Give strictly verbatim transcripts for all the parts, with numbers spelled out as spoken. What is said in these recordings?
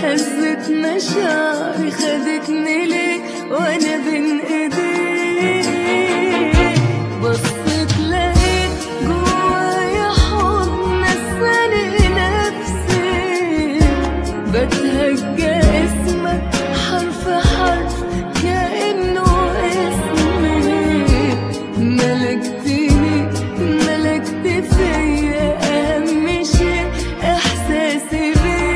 هزت مشاعري خدتني ليك وانا بين ايديك. بصيت لقيت جوايا حضن نساني نفسي، بتهجى اسمك حرف حرف كأنه اسمي. ملكتني ملكت فيا أهم شيء إحساسي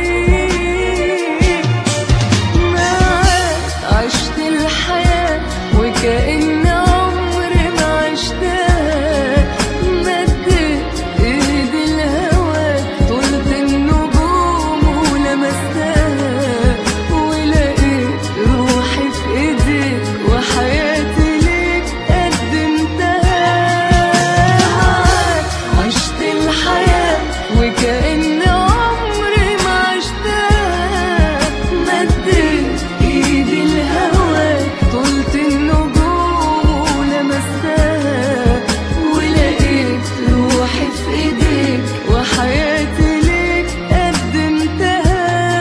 بيك. معاك عشت الحياة وكأن عمري ما عشتها. مديت ايدي لهواك طولت النجوم ولمستها، ولقيت روحي في ايديك وحياتي ليك قدمتها. معاك عشت الحياة وكأن عمري ما عشتها. مديت ايدي لهواك طولت النجوم ولمستها، ولقيت روحي في ايديك وحياتي ليك قدمتها.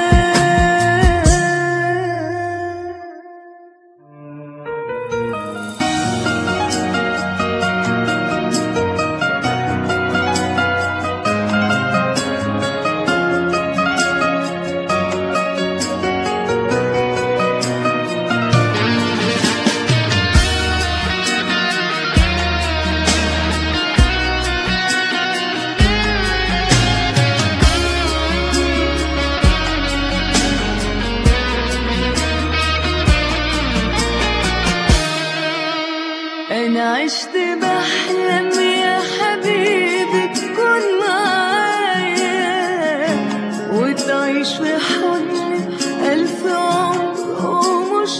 أنا عشت بحلم يا حبيبي تكون معايا، وتعيش في حضني ألف عمر ومش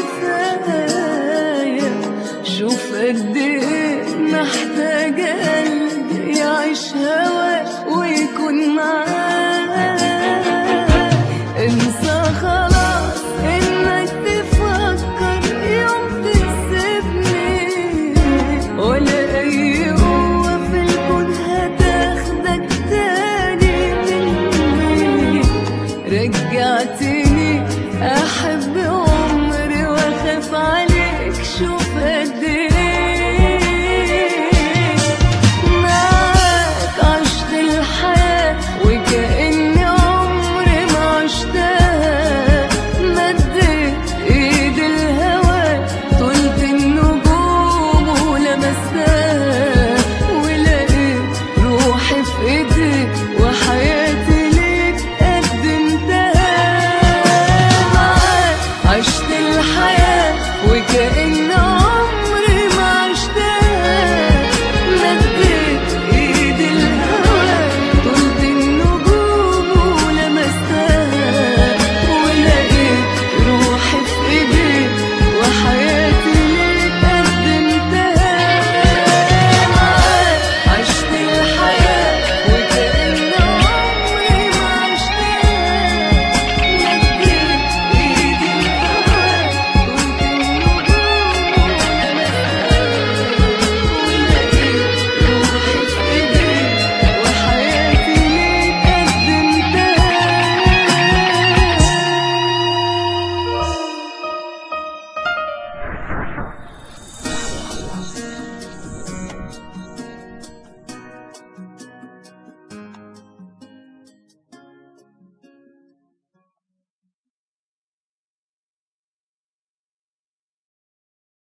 كفاية. شوف قد إيه محتاجة قلبي يعيش هواك ويكون معايا. انسى خلاص إنك تفكر يوم تسيبني، ولا أي قوة في الكون هتاخدك تاني مني. رجعتني أحب عمري وأخاف عليك، شوف قد إيه. معاك عشت الحياة وكأن عمري ما عشتها. مديت ايدي لهواك طولت النجوم ولمستها، ولقيت روحي في ايديك